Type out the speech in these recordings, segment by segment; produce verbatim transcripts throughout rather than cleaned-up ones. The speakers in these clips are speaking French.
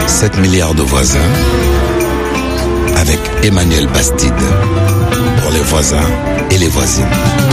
sept milliards de voisins avec Emmanuel Bastide pour les voisins et les voisines.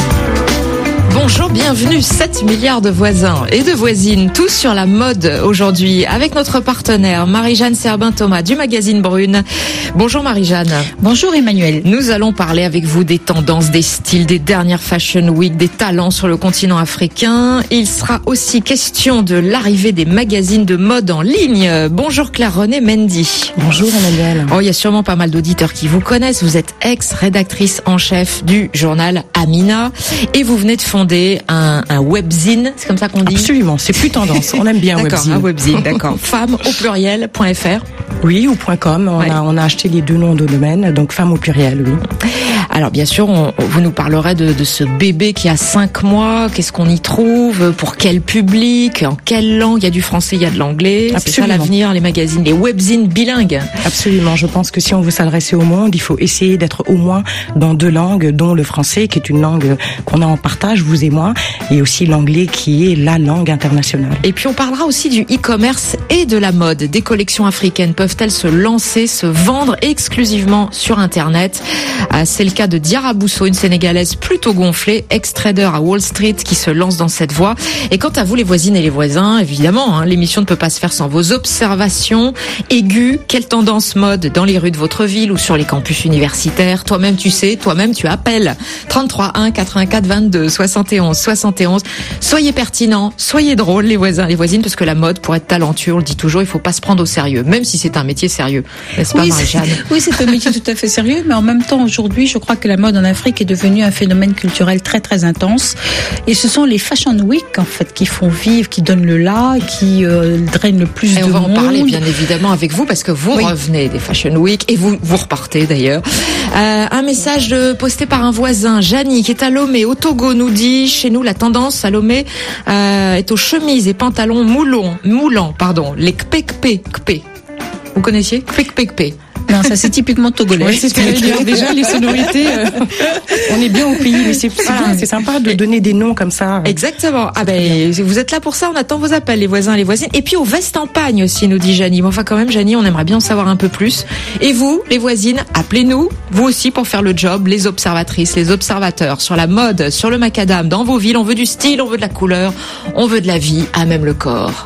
Bonjour, bienvenue, sept milliards de voisins et de voisines, tous sur la mode aujourd'hui, avec notre partenaire Marie-Jeanne Serbin-Thomas du magazine Brune. Bonjour Marie-Jeanne. Bonjour Emmanuel. Nous allons parler avec vous des tendances, des styles, des dernières Fashion Week, des talents sur le continent africain. Il sera aussi question de l'arrivée des magazines de mode en ligne. Bonjour Claire-Renée Mendy. Bonjour Emmanuel. Oh, il y a sûrement pas mal d'auditeurs qui vous connaissent. Vous êtes ex-rédactrice en chef du journal Amina et vous venez de fonder un, un webzine, c'est comme ça qu'on dit? Absolument, c'est plus tendance, on aime bien un webzine. D'accord, un webzine, d'accord. Femme au pluriel point f r. Oui, ou .com, on, ouais. a, on a acheté les deux noms de domaine, donc femme au pluriel, oui. Alors bien sûr, on, vous nous parlerez de, de ce bébé qui a cinq mois, qu'est-ce qu'on y trouve, pour quel public, en quelle langue, il y a du français, il y a de l'anglais, c'est ça l'avenir, les magazines, les webzines bilingues. Absolument, je pense que si on veut s'adresser au monde, il faut essayer d'être au moins dans deux langues, dont le français, qui est une langue qu'on a en partage, vous et moi, et aussi l'anglais qui est la langue internationale. Et puis on parlera aussi du e-commerce et de la mode. Des collections africaines peuvent-elles se lancer, se vendre exclusivement sur Internet? C'est le cas de Diarra Bousso, une Sénégalaise plutôt gonflée, ex-trader à Wall Street, qui se lance dans cette voie. Et quant à vous, les voisines et les voisins, évidemment, hein, l'émission ne peut pas se faire sans vos observations aiguës. Quelle tendance mode dans les rues de votre ville ou sur les campus universitaires? Toi-même, tu sais, toi-même, tu appelles. trente-trois un quatre-vingt-quatre vingt-deux soixante et onze soixante et onze. Soyez pertinents, soyez drôles, les voisins, les voisines, parce que la mode, pour être talentueux, on le dit toujours, il faut pas se prendre au sérieux, même si c'est un métier sérieux. N'est-ce pas, oui, Marie-Jeanne? c'est, oui, c'est un métier tout à fait sérieux, mais en même temps, aujourd'hui, je crois que la mode en Afrique est devenue un phénomène culturel très, très intense. Et ce sont les Fashion Week, en fait, qui font vivre, qui donnent le là, qui euh, drainent le plus et de monde. On va monde. en parler, bien évidemment, avec vous, parce que vous oui. revenez des Fashion Week, et vous, vous repartez d'ailleurs. Euh, un message de, posté par un voisin, Janie, qui est à Lomé, au Togo, nous dit, chez nous, la tendance à Lomé euh, est aux chemises et pantalons moulants, moulants, pardon, les kpe kpe kpe. Vous connaissiez kpe kpe kpe? Non, ça c'est typiquement togolais. Oui, c'est ce que je veux dire. Déjà, les sonorités, euh, on est bien au pays, mais c'est, c'est, voilà. bien, c'est sympa de donner des noms comme ça. Exactement. Ah ben, vous êtes là pour ça, on attend vos appels, les voisins et les voisines. Et puis aux vestes en pagne aussi, nous dit Janie. Mais enfin, quand même, Janie, on aimerait bien en savoir un peu plus. Et vous, les voisines, appelez-nous, vous aussi, pour faire le job, les observatrices, les observateurs, sur la mode, sur le macadam, dans vos villes. On veut du style, on veut de la couleur, on veut de la vie, à même le corps.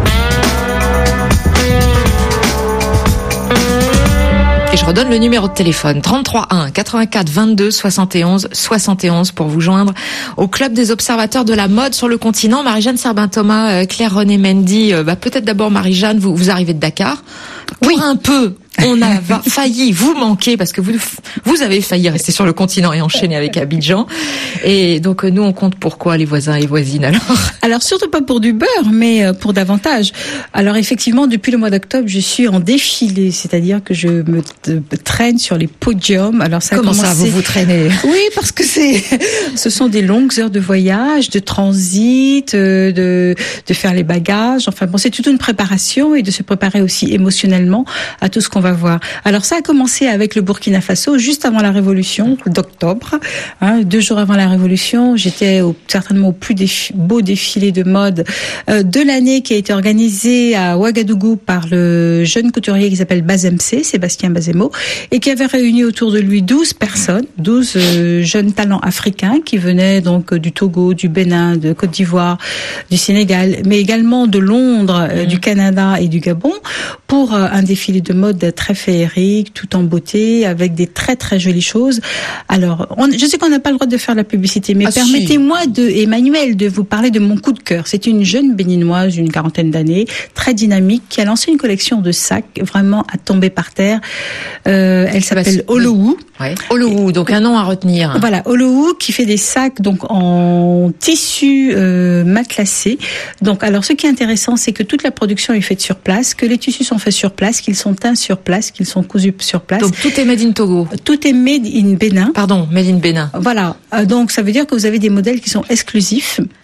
Et je redonne le numéro de téléphone, trente-trois un quatre-vingt-quatre vingt-deux soixante et onze soixante et onze, pour vous joindre au club des observateurs de la mode sur le continent. Marie-Jeanne Serbin-Thomas, Claire-Renée Mendy, bah peut-être d'abord Marie-Jeanne, vous, vous arrivez de Dakar. Pour oui. un peu, on a failli vous manquer, parce que vous, vous avez failli rester sur le continent et enchaîner avec Abidjan. Et donc, nous, on compte pour quoi, les voisins et les voisines, alors? Alors, surtout pas pour du beurre, mais pour davantage. Alors, effectivement, depuis le mois d'octobre, je suis en défilé, c'est-à-dire que je me traîne sur les podiums. Alors, ça a Comment commencé... ça, vous vous traînez? Oui, parce que c'est, ce sont des longues heures de voyage, de transit, de, de faire les bagages. Enfin bon, c'est toute une préparation, et de se préparer aussi émotionnellement à tout ce qu'on va voir. Alors ça a commencé avec le Burkina Faso, juste avant la révolution d'octobre. Hein, deux jours avant la révolution, j'étais au, certainement au plus défi, beau défilé de mode euh, de l'année, qui a été organisé à Ouagadougou par le jeune couturier qui s'appelle Bazemse, Sébastien Bazemo, et qui avait réuni autour de lui douze personnes, douze euh, jeunes talents africains qui venaient donc du Togo, du Bénin, de Côte d'Ivoire, du Sénégal, mais également de Londres, euh, mmh. du Canada et du Gabon, pour euh, un défilé de mode très féerique, tout en beauté, avec des très très jolies choses. Alors, on, je sais qu'on n'a pas le droit de faire la publicité, mais ah, permettez-moi, si. de Emmanuel, de vous parler de mon coup de cœur. C'est une jeune béninoise d'une quarantaine d'années, très dynamique, qui a lancé une collection de sacs vraiment à tomber par terre. Euh, elle s'appelle bah, Olowu. Ouais. Olowu, donc un nom à retenir. Voilà, Olowu, qui fait des sacs donc en tissu euh, matelassé. Donc, alors, ce qui est intéressant, c'est que toute la production est faite sur place, que les tissus sont faits sur place, qu'ils sont teints sur place, qu'ils sont cousus sur place. Donc tout est made in Togo. Tout est made in Bénin. Pardon, made in Bénin. Voilà. Donc ça veut dire que vous avez des modèles qui sont exclusifs,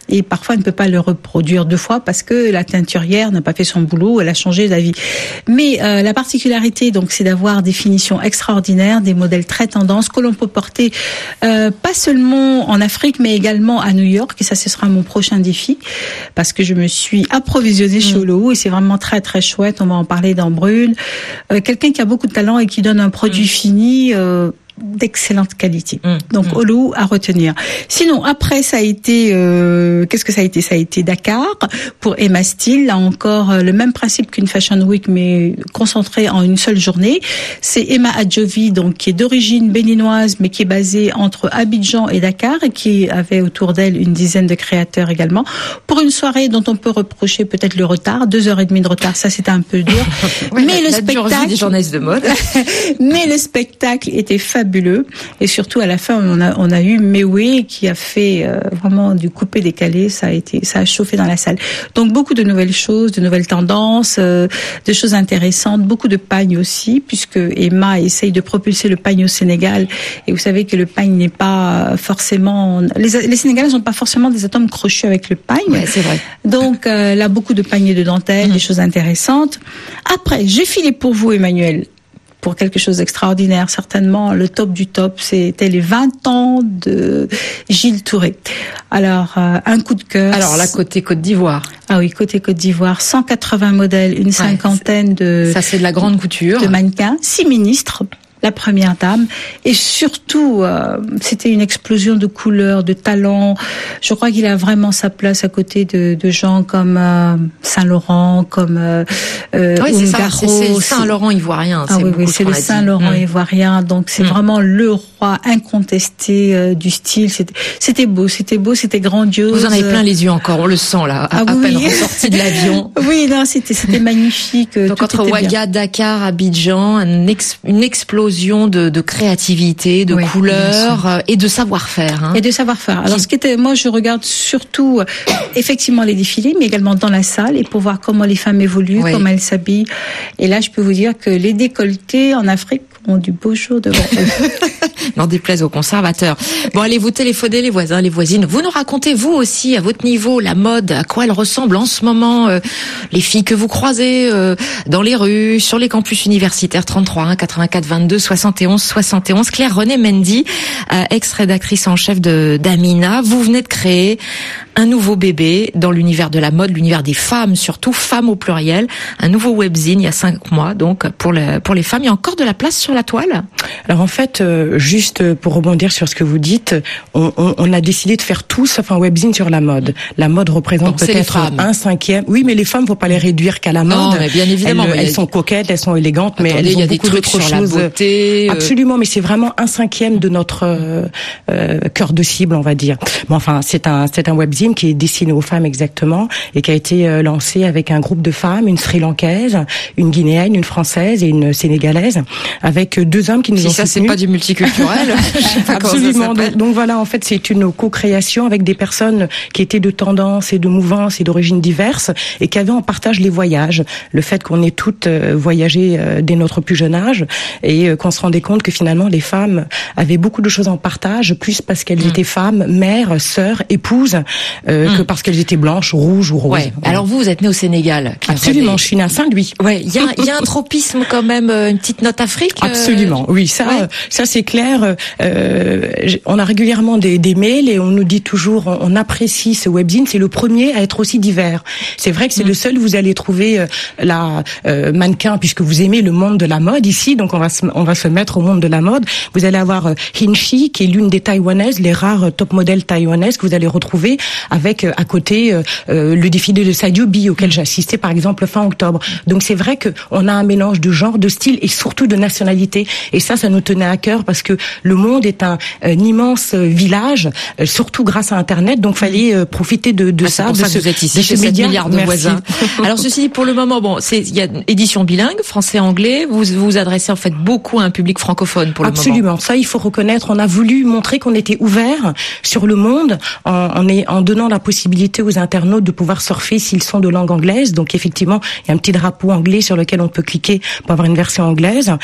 et parfois elle ne peut pas le reproduire deux fois parce que la teinturière n'a pas fait son boulot, elle a changé d'avis. Mais euh, la particularité, donc, c'est d'avoir des finitions extraordinaires, des modèles très tendance que l'on peut porter euh, pas seulement en Afrique, mais également à New York. Et ça, ce sera mon prochain défi, parce que je me suis approvisionnée chez Olohou et c'est vraiment très très chouette. On va en parler dans Brune. Euh, quelqu'un qui a beaucoup de talent et qui donne un produit mmh. fini. Euh, d'excellente qualité. Mmh, Donc mmh. Olohou à retenir. Sinon après ça a été euh, qu'est-ce que ça a été ça a été Dakar pour Emma Steel, là encore euh, le même principe qu'une Fashion Week mais concentré en une seule journée. C'est Emma Adjovi, donc qui est d'origine béninoise mais qui est basée entre Abidjan et Dakar et qui avait autour d'elle une dizaine de créateurs également pour une soirée dont on peut reprocher peut-être le retard, deux heures et demie de retard, ça c'était un peu dur. oui, mais la, le la spectacle des journalistes de mode. mais le spectacle était fabuleux. Et surtout à la fin on a on a eu Mewé qui a fait euh, vraiment du coupé décalé, ça a été ça a chauffé dans la salle. Donc beaucoup de nouvelles choses, de nouvelles tendances, euh, de choses intéressantes, beaucoup de pagne aussi puisque Emma essaye de propulser le pagne au Sénégal et vous savez que le pagne n'est pas forcément les les Sénégalais n'ont pas forcément des atomes crochus avec le pagne. Ouais, c'est vrai. Donc euh, là beaucoup de paniers de dentelle, mmh. des choses intéressantes. Après, j'ai filé pour vous Emmanuel pour quelque chose d'extraordinaire, certainement le top du top, c'était les vingt ans de Gilles Touré. Alors, euh, un coup de cœur. Alors là, côté Côte d'Ivoire. Ah oui, côté Côte d'Ivoire, cent quatre-vingts modèles, une cinquantaine ouais, de... Ça, c'est de la grande couture. De mannequins, six ministres. La première dame, et surtout euh, c'était une explosion de couleurs, de talents. Je crois qu'il a vraiment sa place à côté de, de gens comme euh, Saint-Laurent, comme euh, oui, c'est ça, c'est, c'est Saint-Laurent ivoirien. Ah oui, oui, c'est le Saint-Laurent mmh. ivoirien, donc c'est mmh. vraiment le roi incontesté euh, du style. C'était, c'était beau, c'était beau, c'était grandiose. Vous en avez plein les yeux encore, on le sent là, à, ah, à oui. peine ressorti de l'avion. Oui, non, c'était c'était magnifique. Donc entre Ouaga, Dakar, Abidjan, un ex, une explosion De, de créativité, de oui, couleurs et de savoir-faire. Hein. Et de savoir-faire. Alors, ce qui était, moi, je regarde surtout, effectivement, les défilés, mais également dans la salle et pour voir comment les femmes évoluent, oui. comment elles s'habillent. Et là, je peux vous dire que les décolletés en Afrique ont du beau jour devant eux. N'en déplaise aux conservateurs. Bon, allez vous téléphoner, les voisins, les voisines. Vous nous racontez, vous aussi, à votre niveau, la mode, à quoi elle ressemble en ce moment, euh, les filles que vous croisez euh, dans les rues, sur les campus universitaires. Trente-trois un quatre-vingt-quatre vingt-deux soixante et onze soixante et onze. Claire Renée Mendy, euh, ex-rédactrice en chef de d'Amina. Vous venez de créer un nouveau bébé dans l'univers de la mode, l'univers des femmes, surtout femmes au pluriel. Un nouveau webzine il y a cinq mois, donc pour le, pour les femmes. Il y a encore de la place sur la toile? Alors en fait, euh, juste pour rebondir sur ce que vous dites, on, on, on a décidé de faire tout sauf un webzine sur la mode. La mode représente donc, peut-être un cinquième. Oui, mais les femmes, faut pas les réduire qu'à la mode. Non, mais bien évidemment. Elles, mais elles sont coquettes, elles sont élégantes, mais attendez, elles ont y a beaucoup des trucs d'autres sur choses. La beauté, Absolument, mais c'est vraiment un cinquième de notre euh, euh, cœur de cible, on va dire. Mais enfin, c'est un c'est un webzine qui est destiné aux femmes exactement et qui a été euh, lancé avec un groupe de femmes, une Sri-Lankaise, une Guinéenne, une Française et une Sénégalaise, avec deux hommes qui nous si ont ça, soutenus. C'est pas du multiculturel. Je sais pas Absolument. Donc, donc voilà, en fait, c'est une co-création avec des personnes qui étaient de tendances et de mouvances et d'origines diverses et qui avaient en partage les voyages, le fait qu'on ait toutes euh, voyagé euh, dès notre plus jeune âge et euh, qu'on se rendait compte que finalement les femmes avaient beaucoup de choses en partage, plus parce qu'elles mmh. étaient femmes, mères, sœurs, épouses, euh, mmh. que parce qu'elles étaient blanches, rouges ou roses. Ouais. Voilà. Alors vous, vous êtes née au Sénégal. Absolument, je suis née à Saint-Louis. Ouais, il y a, il y a un tropisme quand même, une petite note Afrique. Absolument, oui, ça, ouais. ça c'est clair. Euh, on a régulièrement des, des mails et on nous dit toujours, on, on apprécie ce webzine. C'est le premier à être aussi divers. C'est vrai que c'est mmh. le seul où vous allez trouver euh, la euh, mannequin, puisque vous aimez le monde de la mode ici, donc on va se, on va se mettre au monde de la mode. Vous allez avoir euh, Hinchi, qui est l'une des taïwanaises, les rares euh, top modèles taïwanaises que vous allez retrouver, avec euh, à côté euh, euh, le défilé de Sadio Bi auquel j'ai assisté par exemple fin octobre. Donc c'est vrai que on a un mélange de genre, de style et surtout de nationalité. Et ça, ça nous tenait à cœur parce que le monde est un, un immense village, euh, surtout grâce à Internet. Donc fallait euh, profiter de, de ah, ça, pour de ça ce, que vous êtes ici, de ce sept média. milliards de Merci. voisins. Alors ceci dit, pour le moment, bon, c'est il y a une édition bilingue, français-anglais. Vous vous adressez en fait beaucoup à un public francophone pour le Absolument. moment. Ça, il faut reconnaître. On a voulu montrer qu'on était ouvert sur le monde en, en, est, en donnant la possibilité aux internautes de pouvoir surfer s'ils sont de langue anglaise. Donc effectivement, il y a un petit drapeau anglais sur lequel on peut cliquer pour avoir une version anglaise. Euh,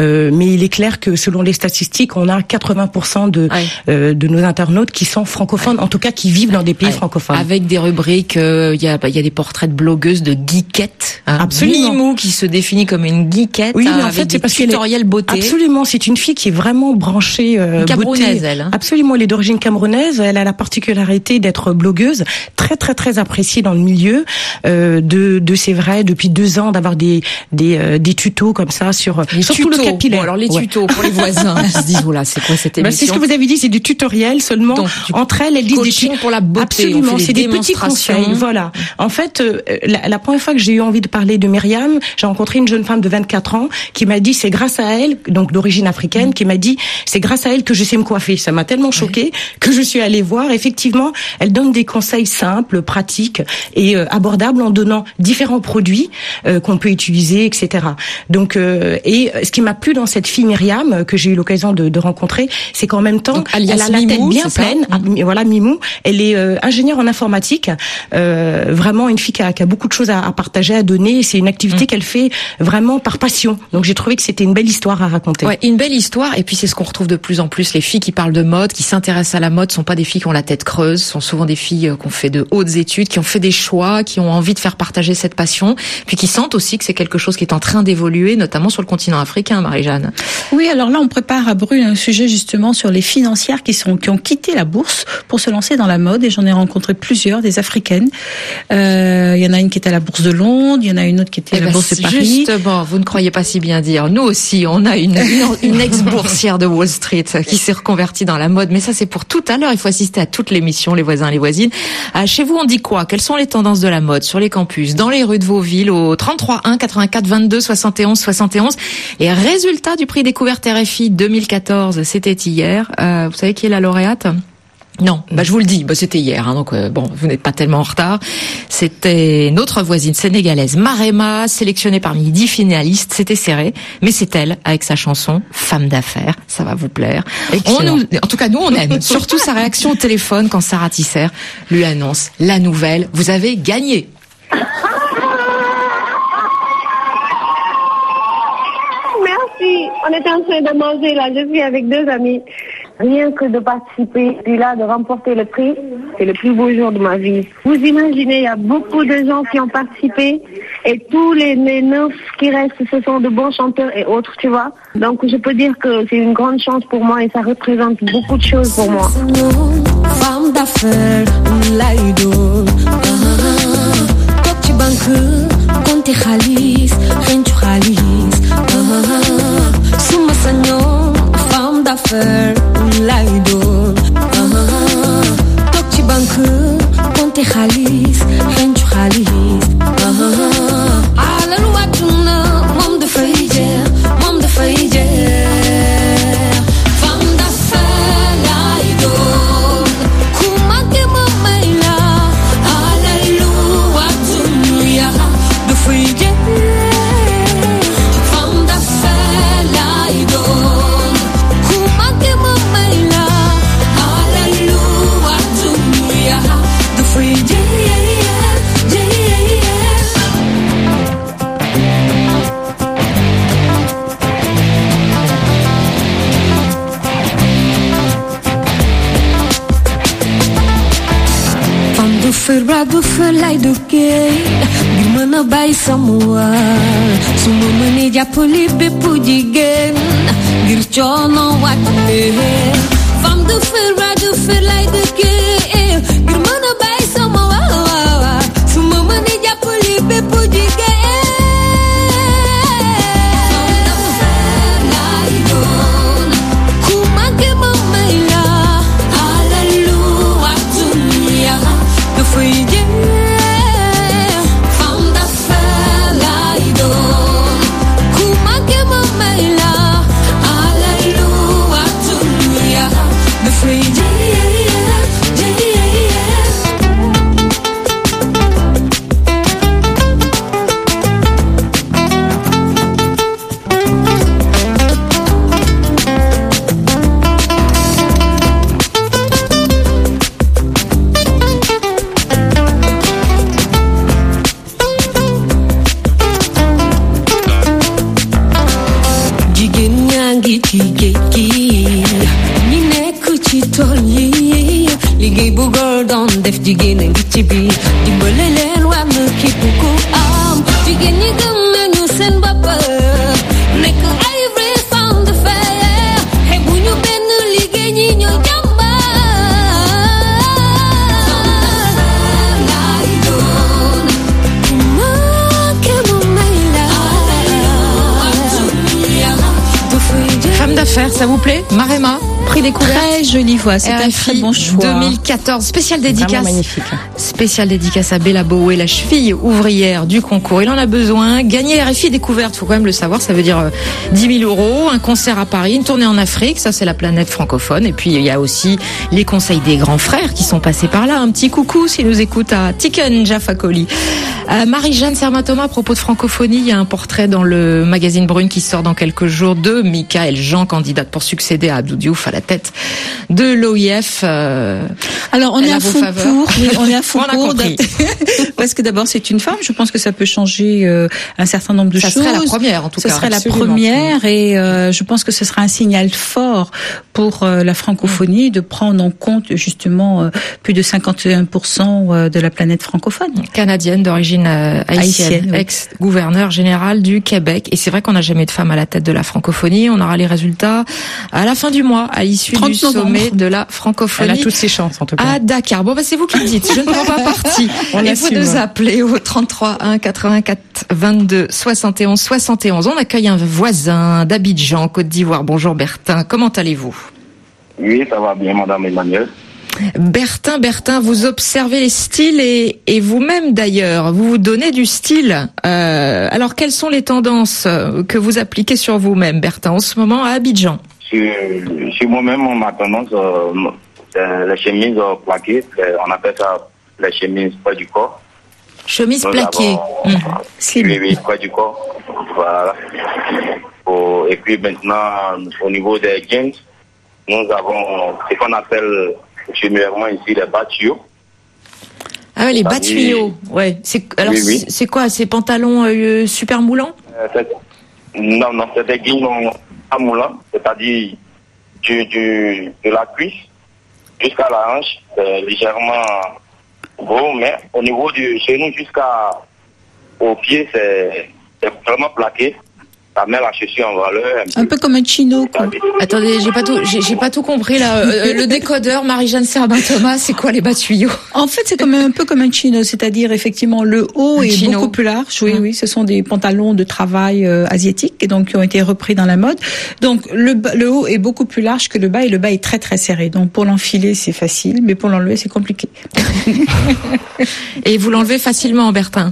Euh, mais il est clair que selon les statistiques, on a quatre-vingts pour cent de ouais. euh, de nos internautes qui sont francophones, ouais. en tout cas qui vivent dans des pays ouais. francophones. Avec des rubriques, il euh, y a il y a des portraits de blogueuses, de geekettes. Hein. Absolument. Mimou qui se définit comme une geekette. Oui, mais en avec fait, c'est parce qu'elle tutoriels beauté. Absolument, c'est une fille qui est vraiment branchée euh, camerounaise, beauté. elle. Hein. Absolument, elle est d'origine camerounaise. Elle a la particularité d'être blogueuse, très très très appréciée dans le milieu. Euh, de de c'est vrai, depuis deux ans, d'avoir des des euh, des tutos comme ça sur les surtout tutos. le capillaire. Bon, alors les tutos ouais. pour les voisins qui se disent voilà, c'est quoi cette émission? Ben, c'est ce que vous avez dit, c'est du tutoriel seulement. Donc, entre elles, elles disent des tutos pour la beauté. Absolument, on fait c'est des, des petits conseils. Voilà. En fait, euh, la, la première fois que j'ai eu envie de parler de Myriam, j'ai rencontré une jeune femme de vingt-quatre ans qui m'a dit c'est grâce à elle, donc d'origine africaine, mmh. qui m'a dit c'est grâce à elle que je sais me coiffer. Ça m'a tellement choquée ouais. que je suis allée voir. Effectivement, elle donne des conseils simples, pratiques et euh, abordables en donnant différents produits euh, qu'on peut utiliser, et cetera. Donc, euh, et ce qui m'a plu dans cette fille Myriam que j'ai eu l'occasion de, de rencontrer, c'est qu'en même temps, donc, elle a la tête Mimou, bien pleine. Mmh. Voilà, Mimou. Elle est euh, ingénieure en informatique. Euh, vraiment une fille qui a, qui a beaucoup de choses à, à partager, à donner. C'est une activité mmh. qu'elle fait vraiment par passion. Donc j'ai trouvé que c'était une belle histoire à raconter. Ouais, une belle histoire. Et puis c'est ce qu'on retrouve de plus en plus. Les filles qui parlent de mode, qui s'intéressent à la mode, sont pas des filles qui ont la tête creuse. Sont souvent des filles qui ont fait de hautes études, qui ont fait des choix, qui ont envie de faire partager cette passion, puis qui sentent aussi que c'est quelque chose qui est en train d'évoluer, notamment sur le continent africain, Marie-Jeanne. Oui, alors là on prépare à Brûle un sujet justement sur les financières qui sont qui ont quitté la bourse pour se lancer dans la mode. Et j'en ai rencontré plusieurs, des africaines. Euh, il y en a une qui était à la bourse de Londres, il y en a une autre qui était à la ben, bourse de Paris. Justement, vous ne croyez pas si bien dire. Nous aussi, on a une, une, une ex-boursière de Wall Street qui s'est reconvertie dans la mode. Mais ça, c'est pour tout à l'heure. Il faut assister à toute l'émission, les voisins, les voisines. Euh, chez vous, on dit quoi? Quelles sont les tendances de la mode sur les campus, dans les rues de vos villes, au trente-trois un quatre-vingt-quatre vingt-deux soixante et onze soixante et onze? Les résultats du prix découverte R F I deux mille quatorze, c'était hier. Euh, vous savez qui est la lauréate? Non, bah je vous le dis, bah c'était hier, hein, donc euh, bon, vous n'êtes pas tellement en retard. C'était notre voisine sénégalaise Marema, sélectionnée parmi les dix finalistes. C'était serré, mais c'est elle avec sa chanson Femme d'affaires. Ça va vous plaire. On nous, en tout cas, nous on aime. Surtout sa réaction au téléphone quand Sarah Tisser lui annonce la nouvelle. Vous avez gagné. Merci. On était en train de manger là. Je suis avec deux amis. Rien que de participer, puis là, de remporter le prix, c'est le plus beau jour de ma vie. Vous imaginez, il y a beaucoup de gens qui ont participé et tous les, les neuf qui restent, ce sont de bons chanteurs et autres, tu vois. Donc, je peux dire que c'est une grande chance pour moi et ça représente beaucoup de choses pour moi. Femme d'affaires, laïdo, Coach Banque, Conte Khalis, Rencho Khalis, Souma Sagnon, femme d'affaires. Laido, Tokchi Banque, Conte Khalis, Rencho Khalis, Alal Watuna, Mom de Faïdjer, Mom de Faïdjer, femme d'affaires, Laido, Kumake Mamaila, Alal Watuna, de Faïdjer, femme d'affaires, Laido. Ferbado felai do que Gimana bai semua Semua meneja polibe pujigen Girchono wakme Fam do ferbado felai do que Gimana bai semua Semua meneja polibe pujigen ci géej gi ñi nekk ci tool yi liggéey bu góor doon def jigéen a ngi ci biir dimbale leen war na képp ku am jigéen ñi gëm nañu seen bopp nekk ay vrai femme de fer xebu ñu benn liggéey ñi ñoo Femme d'affaires, ça vous plaît? Marema, prix découverte. Très jolie voix, c'est un très bon choix. deux mille quatorze, spécial dédicace. Vraiment magnifique. Spécial dédicace à Bella Boé, la cheville ouvrière du concours. Il en a besoin. Gagner R F I découverte, faut quand même le savoir, ça veut dire euh, dix mille euros, un concert à Paris, une tournée en Afrique, ça c'est la planète francophone. Et puis il y a aussi les conseils des grands frères qui sont passés par là. Un petit coucou s'ils nous écoutent à Tiken Jafakoli. Euh, Marie-Jeanne Sermat-Thomas, à propos de francophonie, il y a un portrait dans le magazine Brune qui sort dans quelques jours de Michaël Jean, candidate pour succéder à Abdou Diouf à la tête de l'O I F. Euh, Alors on est à fond pour, oui, on est à fond pour, compris. Parce que d'abord c'est une femme. Je pense que ça peut changer euh, un certain nombre de ça choses. Ça serait la première en tout ce cas. Ce serait absolument. la première et euh, je pense que ce sera un signal fort pour euh, la francophonie de prendre en compte justement euh, plus de cinquante et un pour cent de la planète francophone. Canadienne d'origine euh, haïtienne, haïtienne oui. Ex-gouverneur général du Québec. Et c'est vrai qu'on n'a jamais eu de femme à la tête de la francophonie. On aura les résultats à la fin du mois, à l'issue du sommet de la francophonie. Elle a toutes ses chances en tout cas. À Dakar. Bon bah c'est vous qui le dites. Je ne prends pas parti. On Et vous nous appelez au trente-trois un quatre-vingt-quatre vingt-deux soixante et onze soixante et onze. On accueille un voisin d'Abidjan, Côte d'Ivoire. Bonjour Bertin. Comment allez-vous? Oui, ça va bien, Madame Emmanuel. Bertin, Bertin, vous observez les styles et, et vous-même d'ailleurs, vous vous donnez du style. Euh, alors, quelles sont les tendances que vous appliquez sur vous-même, Bertin, en ce moment à Abidjan? Sur, sur moi-même, ma tendance, euh, c'est les chemises euh, plaquées. On appelle ça les chemises près du corps. Chemise plaquée. Mmh. Oui, oui, près du corps. Voilà. Pour, et puis maintenant, au niveau des jeans, nous avons ce qu'on appelle généralement ici les bas tuyaux. Ah ouais, les bas tuyaux. Ouais. C'est alors oui, oui. c'est quoi, ces pantalons euh, super moulants? euh, Non, non, c'est des jeans pas moulants, c'est-à-dire du, du de la cuisse jusqu'à la hanche, c'est légèrement gros, mais au niveau du genou jusqu'à au pied, c'est vraiment plaqué. Ça met la chaussure en valeur. Un, un peu comme un chino, quoi. Attendez, j'ai pas tout, j'ai, j'ai pas tout compris là. Euh, le décodeur, Marie-Jeanne Sermat-Thomas, c'est quoi les bas tuyaux? En fait, c'est comme un peu comme un chino, c'est-à-dire effectivement le haut un est chino. Beaucoup plus large. Oui, hum. oui, ce sont des pantalons de travail euh, asiatiques et donc qui ont été repris dans la mode. Donc le le haut est beaucoup plus large que le bas et le bas est très très serré. Donc pour l'enfiler c'est facile, mais pour l'enlever c'est compliqué. Et vous l'enlevez facilement, Bertin?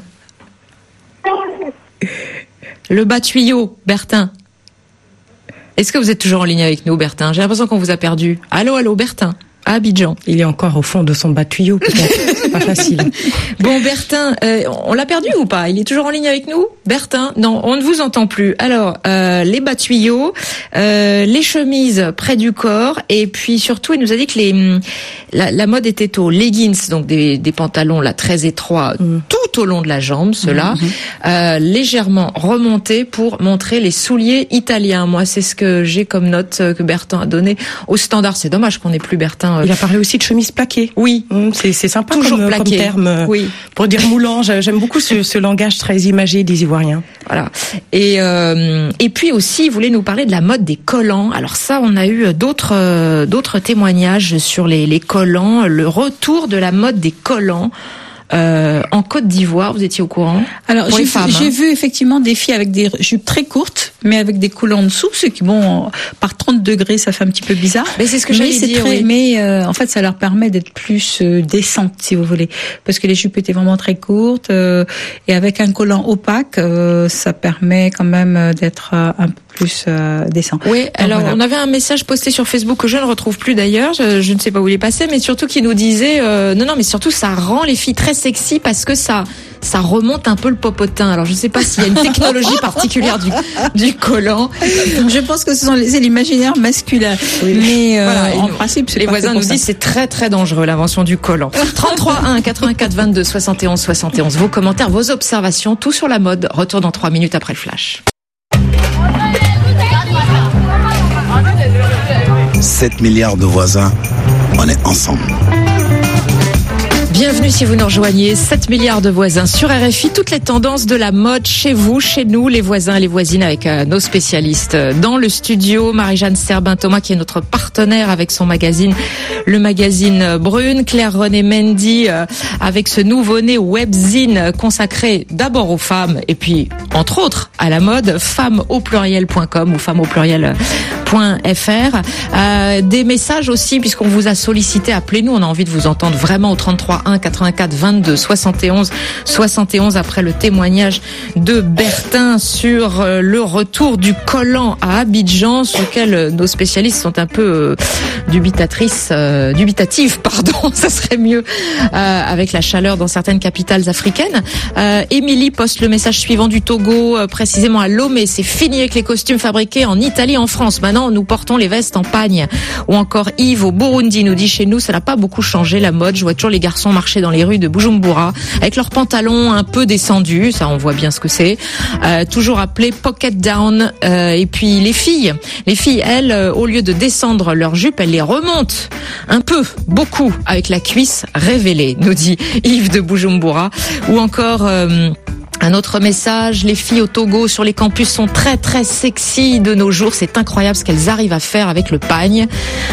Le bas tuyau, Bertin. Est-ce que vous êtes toujours en ligne avec nous, Bertin? J'ai l'impression qu'on vous a perdu. Allô, allô, Bertin, à Abidjan. Il est encore au fond de son bas tuyau, peut-être. C'est pas facile. Bon, Bertin, euh, on l'a perdu ou pas? Il est toujours en ligne avec nous? Bertin? Non, on ne vous entend plus. Alors, euh, les bas tuyaux, euh, les chemises près du corps, et puis surtout, il nous a dit que les, la, la mode était aux leggings, donc des, des pantalons là très étroits, mmh. tout au long de la jambe, ceux-là, mmh. euh, légèrement remontés pour montrer les souliers italiens. Moi, c'est ce que j'ai comme note que Bertin a donné au standard. C'est dommage qu'on n'ait plus Bertin. Il a parlé aussi de chemise plaquée. Oui, mmh, c'est, c'est sympa toujours comme, plaqué. Comme terme. Oui. Pour dire moulant, j'aime beaucoup ce, ce langage très imagé des Ivoiriens. Voilà. Et euh, et puis aussi, il voulait nous parler de la mode des collants. Alors ça, on a eu d'autres euh, d'autres témoignages sur les les collants, le retour de la mode des collants. Euh, en Côte d'Ivoire, vous étiez au courant? Alors j'ai, femmes, j'ai hein. vu effectivement des filles avec des jupes très courtes, mais avec des collants en dessous, ce qui bon par trente degrés, ça fait un petit peu bizarre. Mais c'est ce que mais j'allais c'est dire. Très, oui. Mais euh, en fait, ça leur permet d'être plus euh, décentes, si vous voulez, parce que les jupes étaient vraiment très courtes euh, et avec un collant opaque, euh, ça permet quand même d'être euh, un peu plus euh, décent. Oui, donc, alors voilà. On avait un message posté sur Facebook que je ne retrouve plus d'ailleurs, je, je ne sais pas où il est passé, mais surtout qui nous disait euh, non non mais surtout ça rend les filles très sexy parce que ça ça remonte un peu le popotin. Alors je ne sais pas s'il y a une technologie particulière du du collant. Je pense que ce sont les, c'est l'imaginaire masculin. Oui. Mais euh, voilà, en nous, principe, c'est les pas voisins nous ça. disent c'est très très dangereux l'invention du collant. trente-trois un quatre-vingt-quatre vingt-deux soixante et onze soixante et onze. Vos commentaires, vos observations, tout sur la mode. Retour dans trois minutes après le flash. sept milliards de voisins, on est ensemble. Bienvenue si vous nous rejoignez, sept milliards de voisins sur R F I, toutes les tendances de la mode chez vous, chez nous, les voisins et les voisines avec euh, nos spécialistes. Dans le studio, Marie-Jeanne Serbin-Thomas qui est notre partenaire avec son magazine, le magazine Brune, Claire-Renée Mendy euh, avec ce nouveau-né webzine consacré d'abord aux femmes et puis, entre autres, à la mode, femmes au pluriel point com ou femmes au pluriel point f r. Euh, des messages aussi, puisqu'on vous a sollicité, appelez-nous, on a envie de vous entendre vraiment au trente-trois un quatre-vingt-quatre vingt-deux soixante et onze soixante et onze après le témoignage de Bertin sur euh, le retour du collant à Abidjan, sur lequel euh, nos spécialistes sont un peu euh, dubitatrices, euh, dubitatives, pardon, ça serait mieux, euh, avec la chaleur dans certaines capitales africaines. Euh, Émilie poste le message suivant du Togo, euh, précisément à Lomé, c'est fini avec les costumes fabriqués en Italie, en France. Maintenant, nous portons les vestes en pagne. Ou encore Yves au Burundi nous dit, chez nous, ça n'a pas beaucoup changé la mode. Je vois toujours les garçons marcher dans les rues de Bujumbura avec leurs pantalons un peu descendus, ça on voit bien ce que c'est. Euh, toujours appelé pocket down. Euh, et puis les filles, les filles, elles, euh, au lieu de descendre leurs jupes, elles les remontent un peu, beaucoup, avec la cuisse révélée, nous dit Yves de Bujumbura. Ou encore... Euh, Un autre message, les filles au Togo sur les campus sont très très sexy de nos jours, c'est incroyable ce qu'elles arrivent à faire avec le pagne.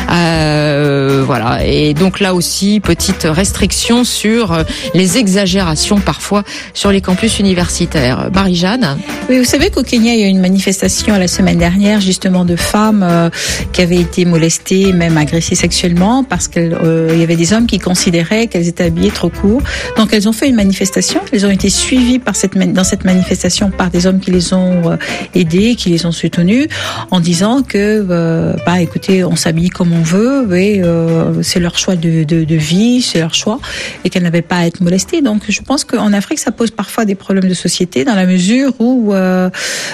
Euh, voilà, et donc là aussi, petite restriction sur les exagérations parfois sur les campus universitaires. Marie-Jeanne ? Oui, vous savez qu'au Kenya, il y a eu une manifestation la semaine dernière justement de femmes euh, qui avaient été molestées, même agressées sexuellement, parce qu'il euh, y avait des hommes qui considéraient qu'elles étaient habillées trop court. Donc elles ont fait une manifestation, elles ont été suivies par cette dans cette manifestation par des hommes qui les ont euh, aidés, qui les ont soutenus, en disant que, euh, bah, écoutez, on s'habille comme on veut, et euh, c'est leur choix de, de, de vie, c'est leur choix, et qu'elles n'avaient pas à être molestées. Donc, je pense qu'en Afrique, ça pose parfois des problèmes de société, dans la mesure où euh,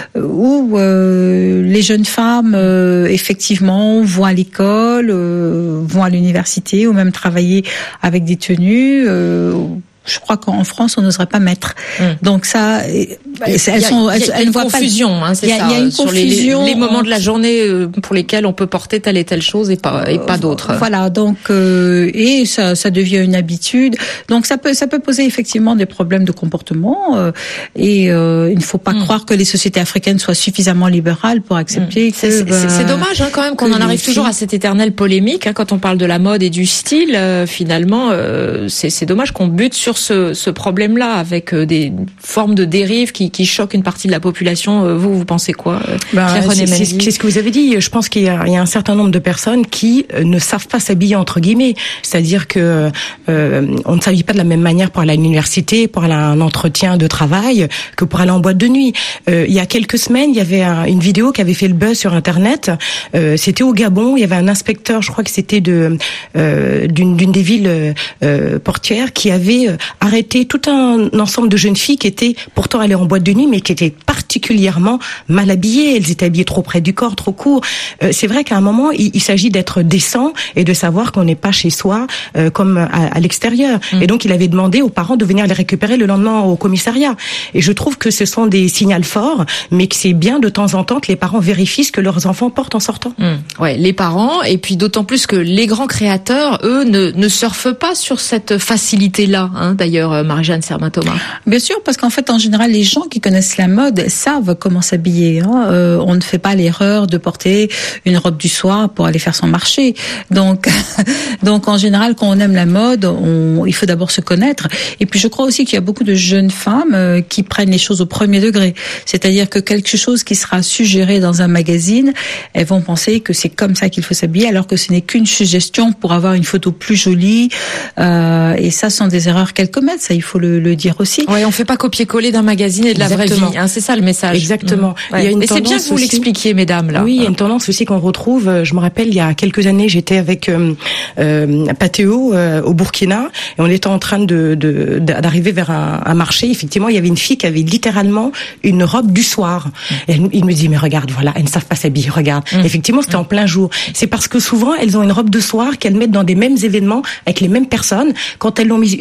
où euh, les jeunes femmes, euh, effectivement, vont à l'école, euh, vont à l'université, ou même travailler avec des tenues. Euh, Je crois qu'en France, on n'oserait pas mettre. Hum. Donc ça, elles sont, elles, elles ne voient pas. Il y a une confusion, hein, c'est ça. Il y a une sur confusion. Les, les moments de la journée pour lesquels on peut porter telle et telle chose et pas et pas d'autres. Voilà, donc euh, et ça, ça devient une habitude. Donc ça peut, ça peut poser effectivement des problèmes de comportement. Euh, et euh, il ne faut pas hum. croire que les sociétés africaines soient suffisamment libérales pour accepter. Hum. Que, c'est, bah, c'est, c'est dommage hein, quand même qu'on en arrive toujours à cette éternelle polémique hein, quand on parle de la mode et du style. Euh, finalement, euh, c'est, c'est dommage qu'on bute sur Ce, ce problème-là, avec euh, des formes de dérive qui, qui choquent une partie de la population. Euh, vous, vous pensez quoi euh, bah, c'est, c'est, c'est ce que vous avez dit. Je pense qu'il y a, il y a un certain nombre de personnes qui euh, ne savent pas s'habiller, entre guillemets. C'est-à-dire que euh, on ne s'habille pas de la même manière pour aller à l'université, pour aller à un entretien de travail, que pour aller en boîte de nuit. Euh, il y a quelques semaines, il y avait un, une vidéo qui avait fait le buzz sur Internet. Euh, c'était au Gabon. Il y avait un inspecteur, je crois que c'était de euh, d'une, d'une des villes euh, portières, qui avait euh, arrêté tout un ensemble de jeunes filles qui étaient pourtant allées en boîte de nuit, mais qui étaient particulièrement mal habillées. Elles étaient habillées trop près du corps, trop court. Euh, c'est vrai qu'à un moment, il, il s'agit d'être décent et de savoir qu'on n'est pas chez soi euh, comme à, à l'extérieur. Mmh. Et donc, il avait demandé aux parents de venir les récupérer le lendemain au commissariat. Et je trouve que ce sont des signaux forts, mais que c'est bien de temps en temps que les parents vérifient ce que leurs enfants portent en sortant. Mmh. Ouais, les parents, et puis d'autant plus que les grands créateurs, eux, ne, ne surfent pas sur cette facilité-là, hein, d'ailleurs, Marie-Jeanne Serbin-Thomas. Bien sûr, parce qu'en fait, en général, les gens qui connaissent la mode savent comment s'habiller. Hein. Euh, on ne fait pas l'erreur de porter une robe du soir pour aller faire son marché. Donc, donc en général, quand on aime la mode, on, il faut d'abord se connaître. Et puis, je crois aussi qu'il y a beaucoup de jeunes femmes euh, qui prennent les choses au premier degré. C'est-à-dire que quelque chose qui sera suggéré dans un magazine, elles vont penser que c'est comme ça qu'il faut s'habiller, alors que ce n'est qu'une suggestion pour avoir une photo plus jolie. Euh, et ça, ce sont des erreurs qu'elles commettent. Ça, il faut le, le dire aussi. Oui, on fait pas copier-coller d'un magazine et de Exactement. la vraie vie. Hein, c'est ça le message. Exactement. Mmh. Ouais. Il y a une et c'est bien que vous aussi... l'expliquiez, mesdames. Là. Oui, il y a une tendance aussi qu'on retrouve. Je me rappelle, il y a quelques années, j'étais avec euh, euh, Patéo euh, au Burkina et on était en train de, de d'arriver vers un, un marché. Effectivement, il y avait une fille qui avait littéralement une robe du soir. Mmh. Et elle, il me dit, mais regarde, voilà, elles ne savent pas s'habiller. Regarde. Mmh. Effectivement, c'était mmh. en plein jour. C'est parce que souvent, elles ont une robe de soir qu'elles mettent dans des mêmes événements avec les mêmes personnes. Quand elles l'ont mise une fois, deux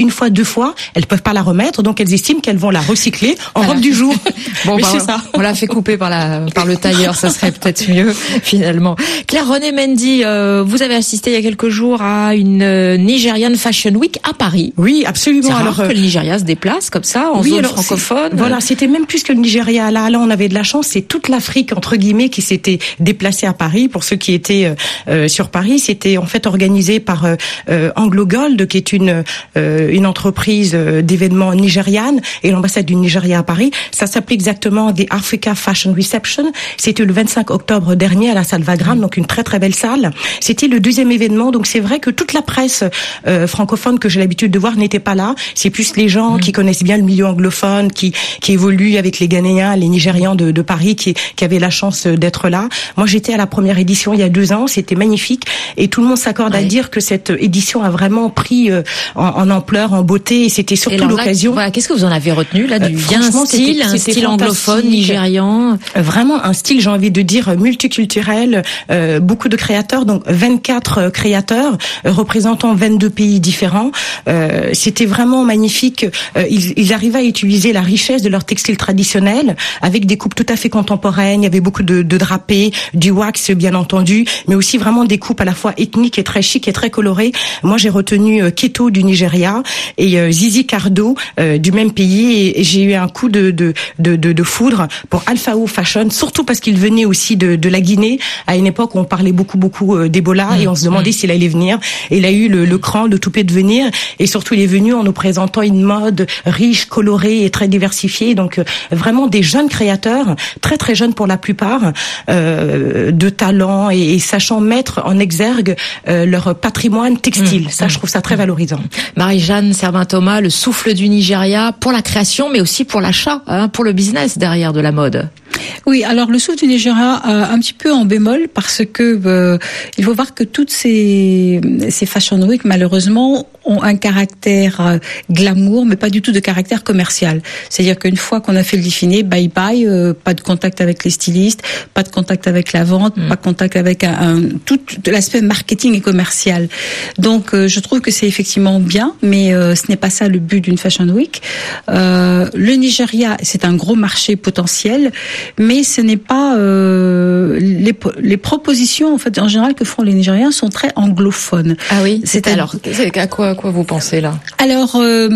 fois, elles peuvent pas la remettre, donc elles estiment qu'elles vont la recycler en voilà. robe du jour. Bon, bah, c'est ça. On l'a fait couper par la par le tailleur, ça serait peut-être mieux finalement. Claire René Mendy, euh, vous avez assisté il y a quelques jours à une euh, Nigerian Fashion Week à Paris. Oui, absolument. C'est rare alors que le Nigeria se déplace comme ça en oui, zone alors, francophone. Voilà, c'était même plus que le Nigeria. Là, là, on avait de la chance. C'est toute l'Afrique entre guillemets qui s'était déplacée à Paris. Pour ceux qui étaient euh, sur Paris, c'était en fait organisé par euh, Anglo Gold, qui est une euh, une entreprise d'événements nigériane, et l'ambassade du Nigeria à Paris. Ça s'appelait exactement The Africa Fashion Reception. C'était le vingt-cinq octobre dernier à la salle Wagram, donc une très très belle salle. C'était le deuxième événement, donc c'est vrai que toute la presse euh, francophone que j'ai l'habitude de voir n'était pas là. C'est plus les gens mmh. qui connaissent bien le milieu anglophone, qui qui évoluent avec les Ghanéens, les Nigérians de, de Paris, qui qui avaient la chance d'être là. Moi, j'étais à la première édition il y a deux ans, c'était magnifique, et tout le monde s'accorde ouais. à dire que cette édition a vraiment pris euh, en, en ampleur, en beauté, et c'était surtout et l'occasion. Voilà, qu'est-ce que vous en avez retenu là du bien euh, style, un style anglophone, nigérian, vraiment un style, j'ai envie de dire multiculturel, euh, beaucoup de créateurs, donc vingt-quatre créateurs euh, représentant vingt-deux pays différents. Euh, c'était vraiment magnifique. Euh, ils, ils arrivaient à utiliser la richesse de leur textile traditionnel avec des coupes tout à fait contemporaines. Il y avait beaucoup de, de drapés, du wax bien entendu, mais aussi vraiment des coupes à la fois ethniques et très chic et très colorées. Moi, j'ai retenu euh, Keto du Nigeria et euh, Zizi Cardo euh, du même pays, et, et j'ai eu un coup de de, de de de foudre pour Alphao Fashion, surtout parce qu'il venait aussi de de la Guinée à une époque où on parlait beaucoup beaucoup euh, d'Ebola mmh. et on se demandait mmh. s'il allait venir. Et il a eu le, le cran, le toupet de venir, et surtout il est venu en nous présentant une mode riche, colorée et très diversifiée. Donc euh, vraiment des jeunes créateurs, très très jeunes pour la plupart, euh, de talent et, et sachant mettre en exergue euh, leur patrimoine textile. Mmh. Ça, je trouve ça très valorisant. Marie-Jeanne Servin-Thomas, le souffle du Nigeria pour la création, mais aussi pour l'achat, hein, pour le business derrière de la mode. Oui, alors le souffle du Nigeria euh, un petit peu en bémol, parce que euh, il faut voir que toutes ces ces fashion week malheureusement ont un caractère euh, glamour, mais pas du tout de caractère commercial. C'est-à-dire qu'une fois qu'on a fait le défilé, bye bye, euh, pas de contact avec les stylistes, pas de contact avec la vente, mmh. pas de contact avec un, un tout l'aspect marketing et commercial. Donc euh, je trouve que c'est effectivement bien, mais euh, ce n'est pas ça le but d'une fashion week. Euh, le Nigeria, c'est un gros marché potentiel, mais ce n'est pas euh, les, les propositions en fait en général que font les Nigériens sont très anglophones. Ah oui, c'est alors c'est à quoi à quoi vous pensez là? Alors euh,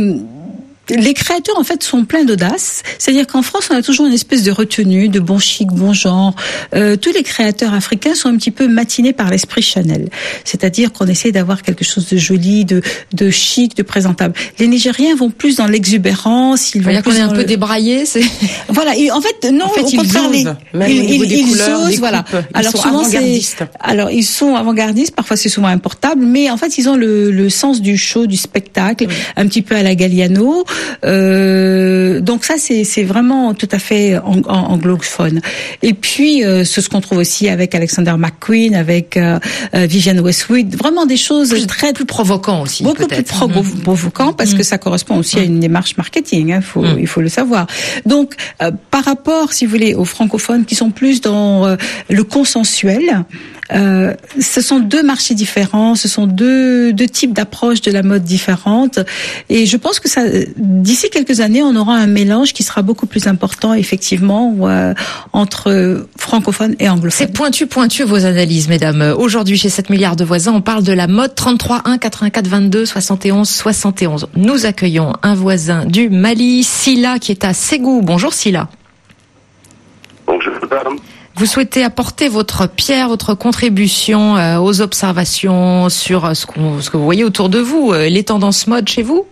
les créateurs, en fait, sont pleins d'audace. C'est-à-dire qu'en France, on a toujours une espèce de retenue, de bon chic, bon genre. Euh, tous les créateurs africains sont un petit peu matinés par l'esprit Chanel. C'est-à-dire qu'on essaie d'avoir quelque chose de joli, de, de chic, de présentable. Les Nigériens vont plus dans l'exubérance. Ils vont plus qu'on est un peu le... débraillé, c'est. Voilà. Et en fait, non, en fait, au ils contraire, osent, les, ils, ils, ils couleurs, osent, voilà. Ils alors sont souvent, c'est, alors ils sont avant-gardistes. Parfois, c'est souvent importable, mais en fait, ils ont le, le sens du show, du spectacle, oui. un petit peu à la Galliano. Euh, donc ça, c'est, c'est vraiment tout à fait ang- anglophone. Et puis, euh, c'est ce qu'on trouve aussi avec Alexander McQueen, avec euh, euh, Vivienne Westwood. Vraiment des choses plus, très plus provoquant aussi, beaucoup peut-être. plus pro- mmh. provoquant parce mmh. que ça correspond aussi mmh. à une démarche marketing. Hein, faut, mmh. il faut le savoir. Donc, euh, par rapport, si vous voulez, aux francophones qui sont plus dans euh, le consensuel. Euh, ce sont deux marchés différents, ce sont deux, deux types d'approches de la mode différentes, et je pense que ça, d'ici quelques années, on aura un mélange qui sera beaucoup plus important, effectivement, euh, entre francophones et anglophones. C'est pointu, pointu vos analyses, mesdames. Aujourd'hui, chez sept milliards de voisins, on parle de la mode. Trente-trois un quatre-vingt-quatre vingt-deux soixante et onze soixante et onze. Nous accueillons un voisin du Mali, Silla, qui est à Ségou. Bonjour Silla. Bonjour madame. Vous souhaitez apporter votre pierre, votre contribution euh, aux observations sur euh, ce, qu'on, ce que vous voyez autour de vous, euh, les tendances mode chez vous?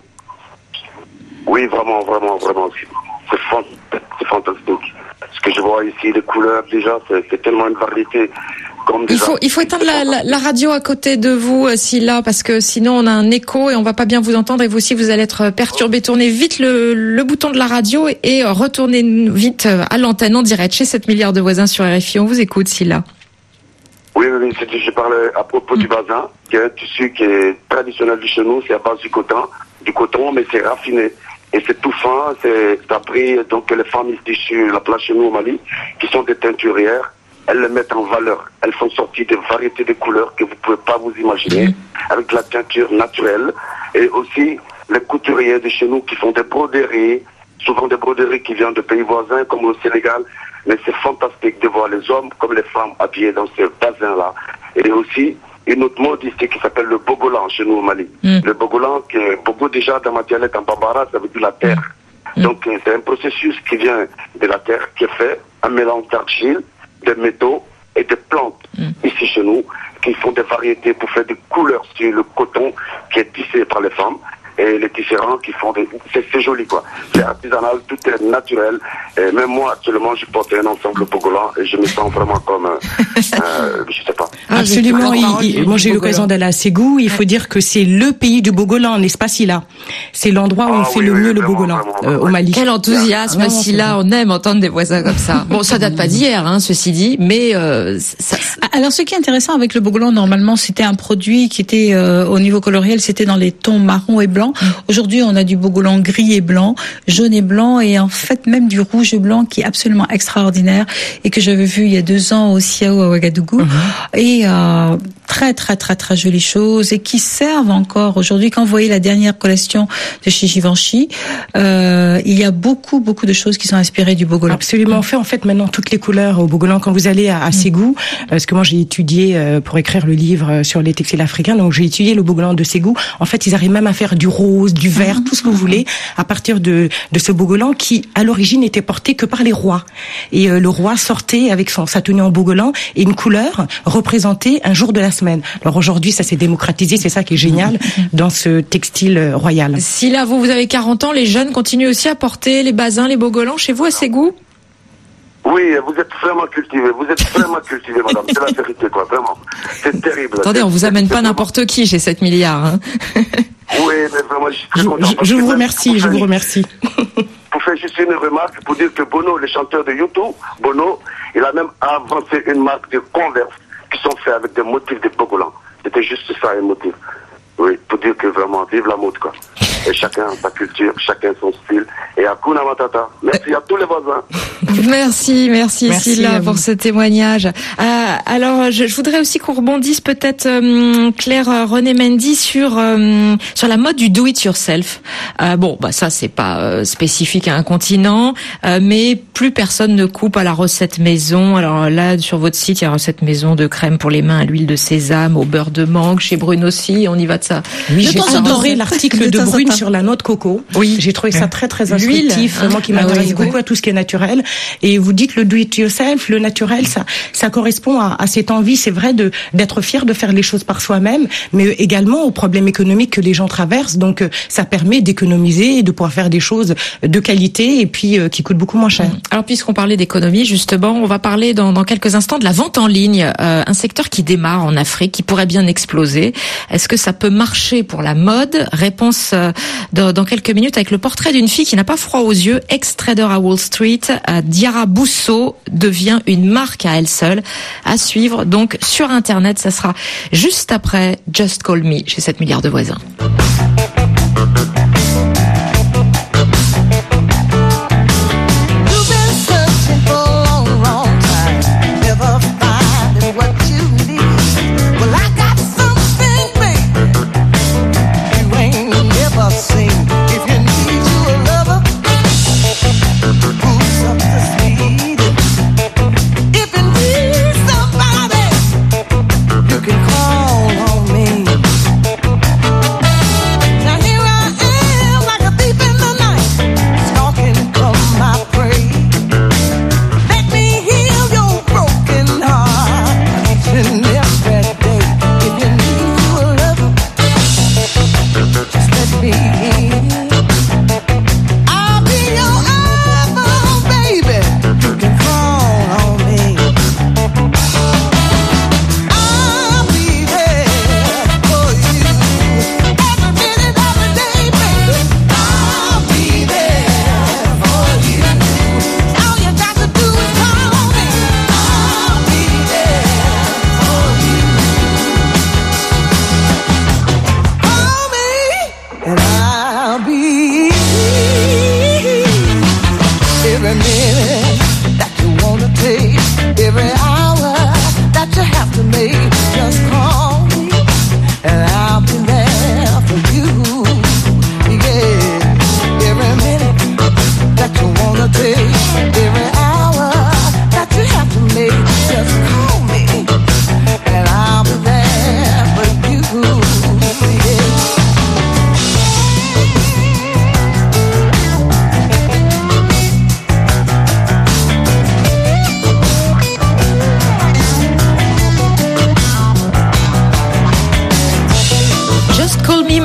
Oui, vraiment, vraiment, vraiment. C'est, c'est, c'est fantastique. Ce que je vois ici, les couleurs, déjà, c'est, c'est tellement une variété. Comme il faut, il faut éteindre la, la, la radio à côté de vous, euh, Silla, parce que sinon on a un écho et on va pas bien vous entendre, et vous aussi vous allez être perturbé. Tournez vite le, le bouton de la radio et, et retournez vite à l'antenne en direct chez sept milliards de voisins sur R F I. On vous écoute, Silla. Oui, oui, oui, c'est, je parlais à propos mmh. du bazin, qui est un tissu qui est traditionnel de chez nous, c'est à base du coton, du coton, mais c'est raffiné. Et c'est tout fin, c'est, ça a pris, donc les femmes ici sur la place chez nous au Mali, qui sont des teinturières, elles le mettent en valeur. Elles font sortir des variétés de couleurs que vous ne pouvez pas vous imaginer, mmh. avec de la teinture naturelle. Et aussi, les couturiers de chez nous qui font des broderies, souvent des broderies qui viennent de pays voisins comme le Sénégal. Mais c'est fantastique de voir les hommes comme les femmes habillés dans ces bazins-là. Et aussi, une autre mode ici qui s'appelle le bogolan chez nous au Mali. Mm. Le bogolan, qui est bogo déjà dans ma dialecte en bambara, ça veut dire la terre. Mm. Donc c'est un processus qui vient de la terre, qui est fait en mélange d'argile, de métaux et de plantes mm. ici chez nous, qui font des variétés pour faire des couleurs sur le coton qui est tissé par les femmes. Et les tisserands qui font des... C'est, c'est joli, quoi. C'est artisanal, tout est naturel. Et même moi, actuellement, je porte un ensemble bogolan et je me sens vraiment comme... Euh, euh, je sais pas. Absolument. Il, il, moi, j'ai eu l'occasion d'aller à Ségou. Il faut dire que c'est le pays du bogolan, n'est-ce pas, Silla? C'est l'endroit où ah, on fait oui, le oui, mieux vraiment, le bogolan vraiment, euh, au Mali. Quel enthousiasme, Silla. On aime entendre des voisins comme ça. Bon, ça date pas d'hier, hein, ceci dit, mais... Euh, ça, ça... Alors, ce qui est intéressant avec le bogolan, normalement, c'était un produit qui était, euh, au niveau coloriel, c'était dans les tons marron et blanc. Aujourd'hui, on a du bogolan gris et blanc, jaune et blanc, et en fait même du rouge et blanc qui est absolument extraordinaire et que j'avais vu il y a deux ans au Siao à Ouagadougou. Mm-hmm. Et euh, très très très très jolies choses et qui servent encore aujourd'hui. Quand vous voyez la dernière collection de chez Givenchy, euh, il y a beaucoup beaucoup de choses qui sont inspirées du bogolan. Absolument. On fait en fait maintenant toutes les couleurs au bogolan. Quand vous allez à, à Ségou, parce que moi j'ai étudié euh, pour écrire le livre sur les textiles africains, donc j'ai étudié le bogolan de Ségou. En fait, ils arrivent même à faire du rose, du vert, tout ce que vous voulez, à partir de, de ce bogolan qui, à l'origine, n'était porté que par les rois. Et euh, le roi sortait avec son, sa tenue en bogolan et une couleur représentait un jour de la semaine. Alors aujourd'hui, ça s'est démocratisé, c'est ça qui est génial dans ce textile royal. Si là, vous, vous avez quarante ans, les jeunes continuent aussi à porter les bazins, les bogolans chez vous à Ségou? Oui, vous êtes vraiment cultivé, vous êtes vraiment cultivé, madame, c'est la vérité, quoi, vraiment. C'est terrible. Attendez, on vous amène pas n'importe qui chez sept milliards, hein. Oui, mais vraiment, je suis très content. Je, je vous remercie, je vous remercie. Pour faire juste une remarque, pour dire que Bono, le chanteur de YouTube, Bono, il a même avancé une marque de Converse qui sont faits avec des motifs de bogolan. C'était juste ça, un motif. Oui, pour dire que vraiment, vive la mode, quoi. Et chacun sa culture, chacun son style. Et Hakuna Matata. Merci à tous les voisins. Merci, merci, merci Silla pour ce témoignage. Euh, alors, je, je voudrais aussi qu'on rebondisse peut-être, euh, Claire euh, René Mendy, sur euh, sur la mode du do-it-yourself. Euh, bon, bah ça c'est pas euh, spécifique à un continent, euh, mais plus personne ne coupe à la recette maison. Alors là, sur votre site, il y a recette maison de crème pour les mains à l'huile de sésame, au beurre de mangue. Chez Brune aussi, on y va de ça. Oui, j'ai adoré l'article de Brune sur la noix de coco. Oui, j'ai trouvé ça très très instructif. Moi qui m'intéresse ah oui, beaucoup oui. à tout ce qui est naturel. Et vous dites le do it yourself, le naturel, ça ça correspond à, à cette envie, c'est vrai, de d'être fier de faire les choses par soi-même, mais également aux problèmes économiques que les gens traversent. Donc ça permet d'économiser et de pouvoir faire des choses de qualité et puis euh, qui coûtent beaucoup moins cher. Alors puisqu'on parlait d'économie, justement, on va parler dans, dans quelques instants de la vente en ligne, euh, un secteur qui démarre en Afrique, qui pourrait bien exploser. Est-ce que ça peut marcher pour la mode? Réponse euh, dans, dans quelques minutes avec le portrait d'une fille qui n'a pas froid aux yeux, ex-trader à Wall Street. euh, Diarra Bousso devient une marque à elle seule. À suivre donc sur Internet, ça sera juste après Just Call Me chez sept milliards de voisins. You can call on me.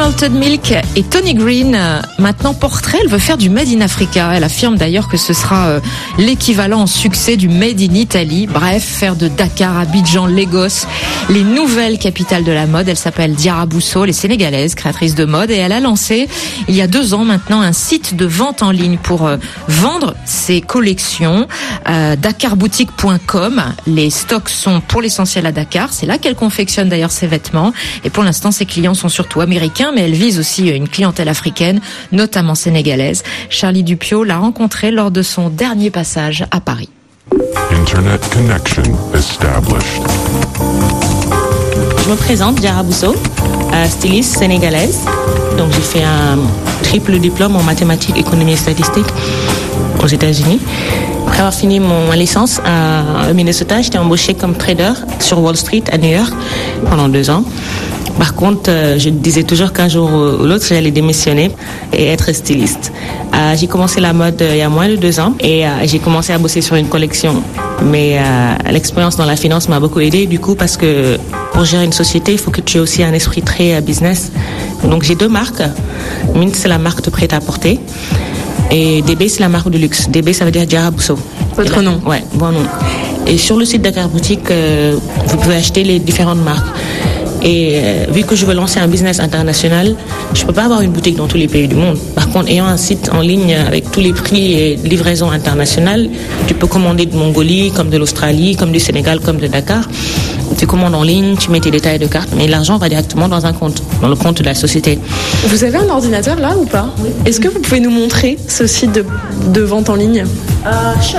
Malted Milk et Tony Green, maintenant portrait, elle veut faire du Made in Africa. Elle affirme d'ailleurs que ce sera euh, l'équivalent en succès du Made in Italy. Bref, faire de Dakar, Abidjan, Lagos les nouvelles capitales de la mode. Elle s'appelle Diarra Bousso, elle est sénégalaise, créatrice de mode, et elle a lancé il y a deux ans maintenant un site de vente en ligne pour euh, vendre ses collections. Euh, dakar boutique point com. Les stocks sont pour l'essentiel à Dakar. C'est là qu'elle confectionne d'ailleurs ses vêtements. Et pour l'instant, ses clients sont surtout américains, mais elle vise aussi une clientèle africaine, notamment sénégalaise. Charlie Dupiot l'a rencontrée lors de son dernier passage à Paris. Internet connection established. Je me présente, Diarra Bousso, styliste sénégalaise. Donc j'ai fait un triple diplôme en mathématiques, économie et statistiques aux États-Unis. Après avoir fini mon, ma licence à Minnesota, j'étais embauchée comme trader sur Wall Street à New York pendant deux ans. Par contre, euh, je disais toujours qu'un jour ou l'autre, j'allais démissionner et être styliste. Euh, j'ai commencé la mode euh, il y a moins de deux ans et euh, j'ai commencé à bosser sur une collection. Mais euh, l'expérience dans la finance m'a beaucoup aidée, du coup, parce que pour gérer une société, il faut que tu aies aussi un esprit très euh, business. Donc j'ai deux marques. Mint, c'est la marque de prêt-à-porter. Et D B, c'est la marque de luxe. D B, ça veut dire Diarra Bousso. Votre nom? Ouais, bon nom. Et sur le site Dakar Boutique, euh, vous pouvez acheter les différentes marques. Et euh, vu que je veux lancer un business international, je ne peux pas avoir une boutique dans tous les pays du monde. Par contre, ayant un site en ligne avec tous les prix et livraison internationale, tu peux commander de Mongolie, comme de l'Australie, comme du Sénégal, comme de Dakar. Tu commandes en ligne, tu mets tes détails de carte, mais l'argent va directement dans un compte, dans le compte de la société. Vous avez un ordinateur là ou pas? Oui. Est-ce que vous pouvez nous montrer ce site de, de vente en ligne? Uh, sure.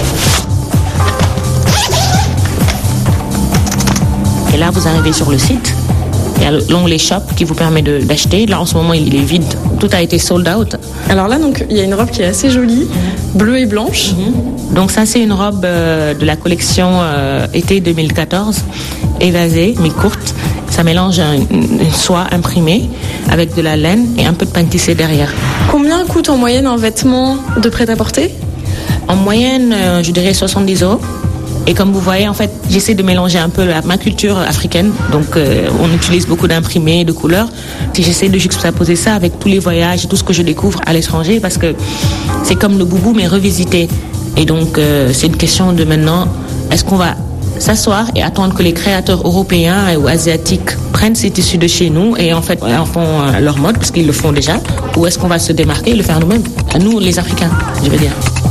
Et là, vous arrivez sur le site. Il y a l'onglet Shop qui vous permet de, d'acheter. Là, en ce moment, il est vide. Tout a été sold out. Alors là, donc, il y a une robe qui est assez jolie, mmh. bleue et blanche. Mmh. Donc ça, c'est une robe euh, de la collection euh, été deux mille quatorze, évasée, mais courte. Ça mélange un, une soie imprimée avec de la laine et un peu de pain tissé derrière. Combien coûte en moyenne un vêtement de prêt-à-porter? En moyenne, euh, je dirais soixante-dix euros. Et comme vous voyez, en fait, j'essaie de mélanger un peu la, ma culture africaine. Donc, euh, on utilise beaucoup d'imprimés, de couleurs. Et j'essaie de juxtaposer ça avec tous les voyages et tout ce que je découvre à l'étranger, parce que c'est comme le boubou, mais revisité. Et donc, euh, c'est une question de maintenant, est-ce qu'on va s'asseoir et attendre que les créateurs européens ou asiatiques prennent ces tissus de chez nous et en fait en font euh, leur mode, parce qu'ils le font déjà, ou est-ce qu'on va se démarquer et le faire nous-mêmes, à nous les Africains, je veux dire.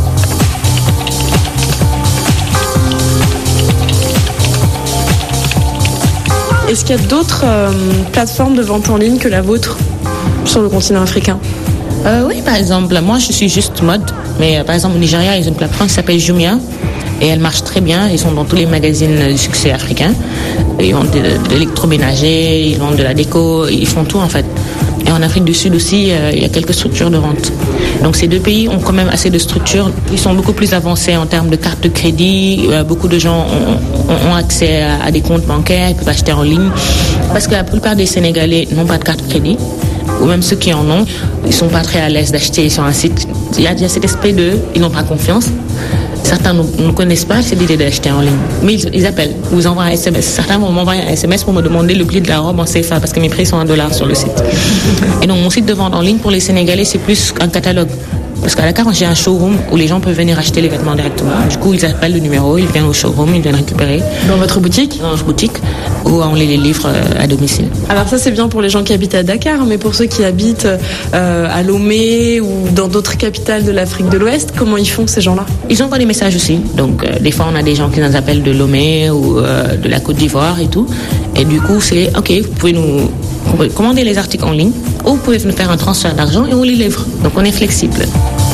Est-ce qu'il y a d'autres euh, plateformes de vente en ligne que la vôtre sur le continent africain? euh, Oui, par exemple, moi je suis juste mode, mais euh, par exemple au Nigeria, ils ont une plateforme qui s'appelle Jumia et elle marche très bien. Ils sont dans tous les magazines de succès africains. Ils vendent de, de l'électroménager, ils vendent de la déco, ils font tout en fait. Et en Afrique du Sud aussi, euh, il y a quelques structures de vente. Donc ces deux pays ont quand même assez de structures. Ils sont beaucoup plus avancés en termes de cartes de crédit. Euh, beaucoup de gens ont, ont, ont accès à, à des comptes bancaires, ils peuvent acheter en ligne. Parce que la plupart des Sénégalais n'ont pas de carte de crédit. Ou même ceux qui en ont, ils ne sont pas très à l'aise d'acheter sur un site. Il y a, il y a cet aspect de, ils n'ont pas confiance. Certains ne, ne connaissent pas cette idée d'acheter en ligne. Mais ils, ils appellent, ou ils envoient un S M S. Certains vont m'envoyer un S M S pour me demander le prix de la robe en C F A, parce que mes prix sont un dollar sur le site. Et donc mon site de vente en ligne pour les Sénégalais, c'est plus un catalogue. Parce qu'à Dakar, j'ai un showroom où les gens peuvent venir acheter les vêtements directement. Du coup, ils appellent le numéro, ils viennent au showroom, ils viennent récupérer. Dans votre boutique? Dans notre boutique, ou on les livre à domicile. Alors ça, c'est bien pour les gens qui habitent à Dakar, mais pour ceux qui habitent euh, à Lomé ou dans d'autres capitales de l'Afrique de l'Ouest, comment ils font ces gens-là? Ils envoient des messages aussi. Donc euh, des fois, on a des gens qui nous appellent de Lomé ou euh, de la Côte d'Ivoire et tout. Et du coup, c'est OK, vous pouvez nous commander les articles en ligne, ou vous pouvez nous faire un transfert d'argent et on les livre. Donc on est flexible.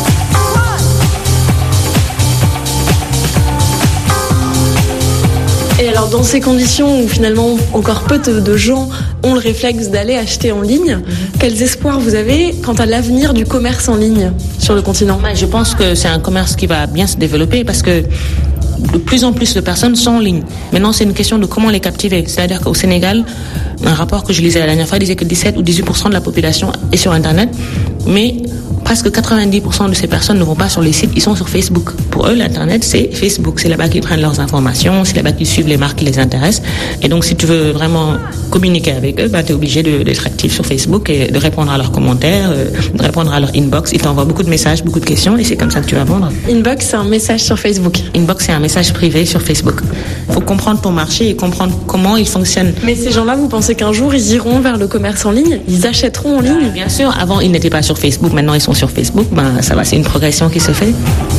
Et alors dans ces conditions où finalement encore peu de gens ont le réflexe d'aller acheter en ligne, mmh. quels espoirs vous avez quant à l'avenir du commerce en ligne sur le continent? Je pense que c'est un commerce qui va bien se développer parce que de plus en plus de personnes sont en ligne. Maintenant, c'est une question de comment les captiver. C'est-à-dire qu'au Sénégal, Un rapport que je lisais la dernière fois disait que dix-sept ou dix-huit pour cent de la population est sur Internet, mais presque quatre-vingt-dix pour cent de ces personnes ne vont pas sur les sites, ils sont sur Facebook. Pour eux, l'Internet, c'est Facebook. C'est là-bas qu'ils prennent leurs informations, c'est là-bas qu'ils suivent les marques qui les intéressent. Et donc, si tu veux vraiment communiquer avec eux, bah, tu es obligé de, d'être actif sur Facebook et de répondre à leurs commentaires, euh, de répondre à leur inbox. Ils t'envoient beaucoup de messages, beaucoup de questions, et c'est comme ça que tu vas vendre. Inbox, c'est un message sur Facebook. Inbox, c'est un message privé sur Facebook. Il faut comprendre ton marché et comprendre comment il fonctionne. Mais ces gens-là, vous pensez qu'un jour, ils iront vers le commerce en ligne? Ils achèteront en ligne? Bah, bien sûr, avant, ils n'étaient pas sur Facebook, maintenant, ils sont sur Facebook. Ben, ça va, c'est une progression qui se fait.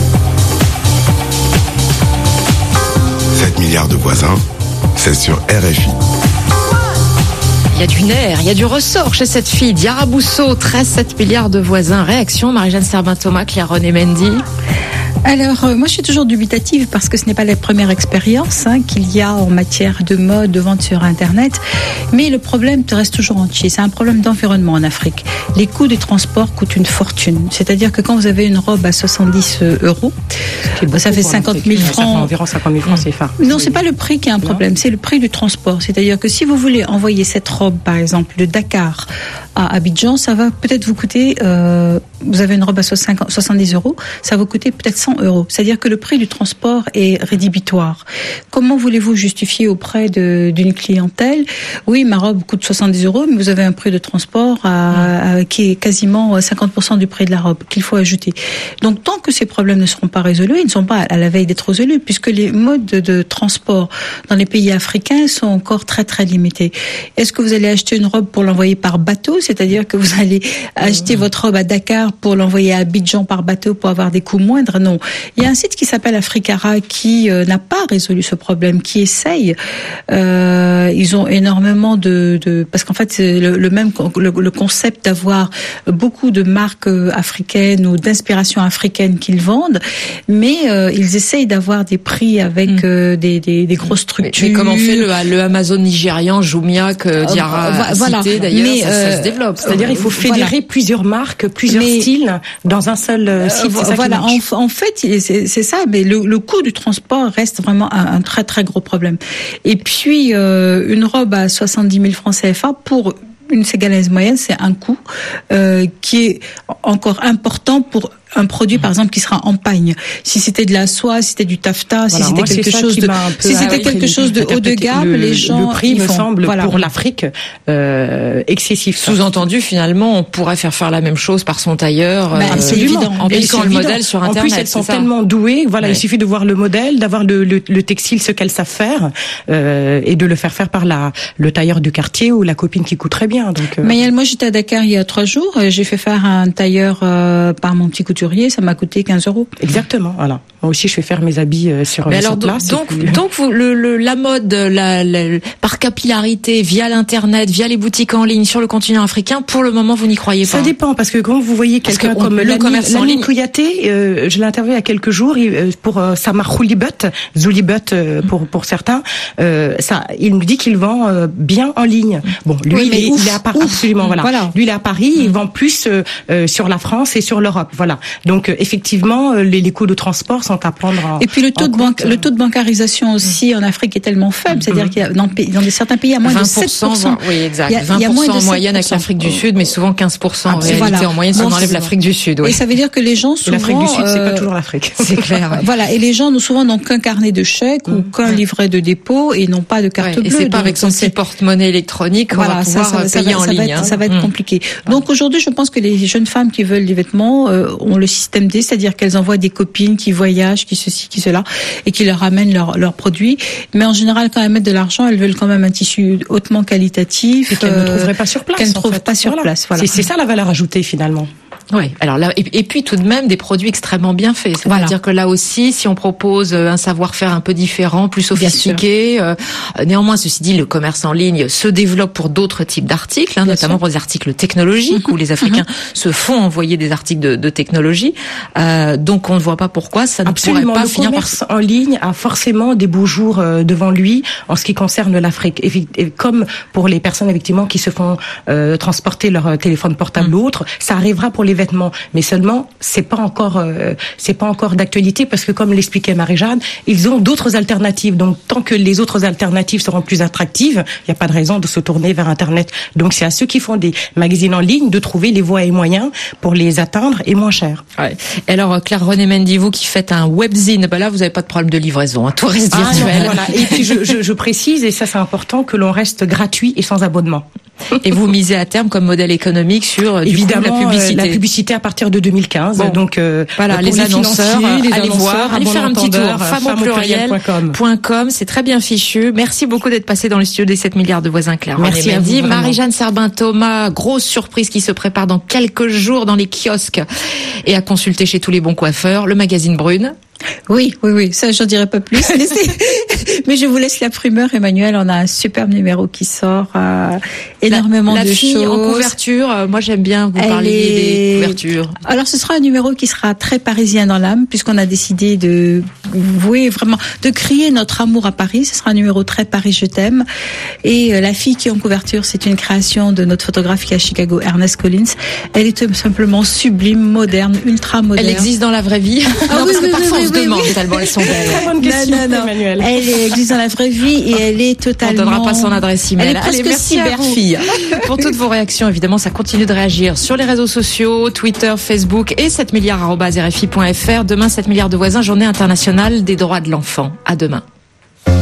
sept milliards de voisins, c'est sur R F I. Il y a du nerf, il y a du ressort chez cette fille. Diarra Bousso, treize sept milliards de voisins. Réaction, Marie-Jeanne Serbin-Thomas, Claire René Mendy. Alors, euh, moi, je suis toujours dubitative parce que ce n'est pas la première expérience hein, qu'il y a en matière de mode, de vente sur Internet. Mais le problème reste toujours entier. C'est un problème d'environnement en Afrique. Les coûts de transport coûtent une fortune. C'est-à-dire que quand vous avez une robe à soixante-dix euros, ça fait cinquante mille francs. Ça fait environ cinquante mille francs, c'est ça. Non, c'est pas le prix qui est un problème, c'est le prix du transport. C'est-à-dire que si vous voulez envoyer cette robe, par exemple, de Dakar à Abidjan, ça va peut-être vous coûter, euh, vous avez une robe à soixante-dix euros, ça va vous coûter peut-être cent euros. C'est-à-dire que le prix du transport est rédhibitoire. Comment voulez-vous justifier auprès de, d'une clientèle? Oui, ma robe coûte soixante-dix euros, mais vous avez un prix de transport à, à, qui est quasiment cinquante pour cent du prix de la robe qu'il faut ajouter. Donc, tant que ces problèmes ne seront pas résolus, ils ne sont pas à la veille d'être résolus, puisque les modes de, de transport dans les pays africains sont encore très, très limités. Est-ce que vous allez acheter une robe pour l'envoyer par bateau? C'est-à-dire que vous allez acheter mmh. votre robe à Dakar pour l'envoyer à Abidjan par bateau pour avoir des coûts moindres? Non. Il y a un site qui s'appelle Africara qui euh, n'a pas résolu ce problème, qui essaye. Euh, ils ont énormément de, de parce qu'en fait c'est le, le même le, le concept d'avoir beaucoup de marques africaines ou d'inspiration africaine qu'ils vendent, mais euh, ils essayent d'avoir des prix avec mmh. euh, des, des, des grosses structures. Mais, mais comment fait le, le Amazon nigérian Jumia que Diarra euh, a voilà. cité d'ailleurs, mais, ça, ça se développe. C'est-à-dire il faut fédérer voilà. plusieurs marques, plusieurs mais, styles dans un seul euh, site. Euh, voilà, en, en fait c'est, c'est ça, mais le, le coût du transport reste vraiment un, un très très gros problème. Et puis euh, une robe à soixante-dix mille francs C F A pour une ségalaise moyenne, c'est un coût euh, qui est encore important pour un produit, par exemple, qui sera en pagne. Si c'était de la soie, si c'était du taffetas, voilà, si c'était quelque chose de, si c'était quelque chose de haut de gamme, le, les gens, le prix me font, semble voilà. pour l'Afrique euh, excessif. Sous-entendu, finalement, on pourrait faire faire la même chose par son tailleur, bah, euh, c'est évident. En cliquant le modèle sur Internet. En plus, elles sont tellement douées. Voilà, ouais. Il suffit de voir le modèle, d'avoir le, le, le textile, ce qu'elles savent faire, euh, et de le faire faire par la le tailleur du quartier ou la copine qui coûte très bien. Donc. Euh... Mais moi, j'étais à Dakar il y a trois jours. J'ai fait faire un tailleur euh, par mon petit couturier. Ça m'a coûté quinze euros. Exactement, voilà. Moi aussi, je fais faire mes habits euh, sur, Mais sur alors, place. Donc, puis... donc vous, le, le, la mode, la, la, par capillarité, via l'internet, via les boutiques en ligne sur le continent africain, pour le moment, vous n'y croyez pas? Ça dépend, parce que quand vous voyez quelqu'un comme le commerce en ligne, Kouyaté, euh, je l'ai interviewé il y a quelques jours euh, pour euh, Samar Khoulibut, Zoulibut euh, pour pour certains. Euh, ça, il nous dit qu'il vend euh, bien en ligne. Bon, lui, oui, il, est, ouf, il est à Paris, absolument, voilà. voilà. Lui, il est à Paris, mmh. il vend plus euh, euh, sur la France et sur l'Europe, voilà. Donc, euh, effectivement, les, les coûts de transport sont à prendre en, et puis le taux de banque, le taux de bancarisation aussi en Afrique est tellement faible, c'est-à-dire mmh. qu'il y a dans, dans certains pays il y a moins de sept pour cent. Oui, exact. Il y a, vingt pour cent en moyenne avec l'Afrique du Sud, mais souvent quinze pour cent en réalité voilà. en moyenne si on enlève l'Afrique du Sud. Oui. Et ça veut dire que les gens souvent. L'Afrique du Sud, c'est pas toujours l'Afrique. C'est clair. Ouais. Voilà. Et les gens n'ont souvent donc qu'un carnet de chèques mmh. ou qu'un livret de dépôt et n'ont pas de carte ouais. bleue. Et c'est pas avec son petit porte-monnaie électronique qu'on va pouvoir payer en ligne. Ça va être compliqué. Donc aujourd'hui, je pense que les jeunes femmes qui veulent des vêtements ont le système D, c'est-à-dire qu'elles envoient des copines qui voyagent, qui ceci, qui cela, et qui leur ramènent leurs leurs produits. Mais en général, quand elles mettent de l'argent, elles veulent quand même un tissu hautement qualitatif. Et qu'elles euh, ne trouveraient pas sur place. Qu'elles ne trouvent fait. pas sur voilà. place. Voilà. C'est, c'est ça la valeur ajoutée finalement. Oui. Alors là, et, et puis tout de même des produits extrêmement bien faits. C'est-à-dire voilà. que là aussi, si on propose un savoir-faire un peu différent, plus sophistiqué, euh, néanmoins, ceci dit, le commerce en ligne se développe pour d'autres types d'articles, hein, notamment sûr. pour des articles technologiques mm-hmm. où les Africains mm-hmm. se font envoyer des articles de, de technologie. Euh, donc on ne voit pas pourquoi ça ne Absolument. pourrait pas le finir par. Le commerce en ligne a forcément des beaux jours euh, devant lui en ce qui concerne l'Afrique. Et, et comme pour les personnes effectivement qui se font euh, transporter leur téléphone portable mm. ou autre, ça arrivera pour les vêtements. Mais seulement, c'est pas encore, euh, c'est pas encore d'actualité parce que comme l'expliquait Marie-Jeanne, ils ont d'autres alternatives. Donc, tant que les autres alternatives seront plus attractives, il n'y a pas de raison de se tourner vers Internet. Donc, c'est à ceux qui font des magazines en ligne de trouver les voies et moyens pour les atteindre et moins cher. Ouais. Et alors, Claire René Mendy, vous qui faites un webzine, ben là, vous n'avez pas de problème de livraison, hein, tout reste ah, virtuel. Non, voilà. Et puis, je, je, je précise, et ça c'est important, que l'on reste gratuit et sans abonnement. Et vous misez à terme comme modèle économique sur du évidemment coup, la publicité. Euh, la publicité à partir de deux mille quinze. Bon. Donc euh, voilà, les, les annonceurs, les allez voir, allez bon faire un petit tour. femme au pluriel point com, c'est très bien fichu. Merci beaucoup d'être passé dans le studio des sept milliards de voisins, Claire. Merci à vous. Marie-Jeanne Serbin-Thomas, grosse surprise qui se prépare dans quelques jours dans les kiosques et à consulter chez tous les bons coiffeurs. Le magazine Brune. Oui, oui, oui, ça j'en dirai pas plus. Mais, mais je vous laisse la primeur, Emmanuel. On a un superbe numéro qui sort, euh, énormément la, la de fille choses. En couverture, euh, moi j'aime bien vous Elle parler est... des couvertures. Alors ce sera un numéro qui sera très parisien dans l'âme, puisqu'on a décidé de vouer vraiment, de crier notre amour à Paris. Ce sera un numéro très Paris, je t'aime. Et euh, la fille qui est en couverture, c'est une création de notre photographe qui est à Chicago, Ernest Collins. Elle est tout simplement sublime, moderne, ultra moderne. Elle existe dans la vraie vie. Ah, non, oui, parce que oui, parfois oui, on se oui, demande oui. tellement elles sont belles. Très bonne question, non, non, non. Emmanuel. Elle existe dans la vraie vie et elle est totalement... On ne donnera pas son adresse email. Elle est presque Allez, merci à vous. cyberfille. Pour toutes vos réactions, évidemment, ça continue de réagir sur les réseaux sociaux, Twitter, Facebook et sept milliards arobase R F I point F R. Demain, sept milliards de voisins, journée internationale des droits de l'enfant. À demain.